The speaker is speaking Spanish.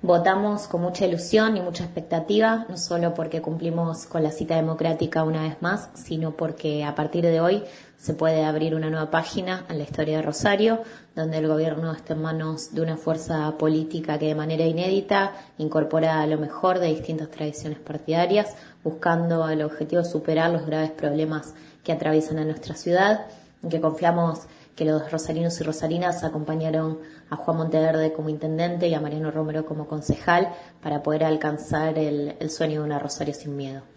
Votamos con mucha ilusión y mucha expectativa, no solo porque cumplimos con la cita democrática una vez más, sino porque a partir de hoy se puede abrir una nueva página en la historia de Rosario, donde el gobierno está en manos de una fuerza política que de manera inédita incorpora lo mejor de distintas tradiciones partidarias, buscando el objetivo de superar los graves problemas que atraviesan a nuestra ciudad, en que confiamos que los rosarinos y rosarinas acompañaron a Juan Monteverde como intendente y a Mariano Romero como concejal para poder alcanzar el sueño de una Rosario sin miedo.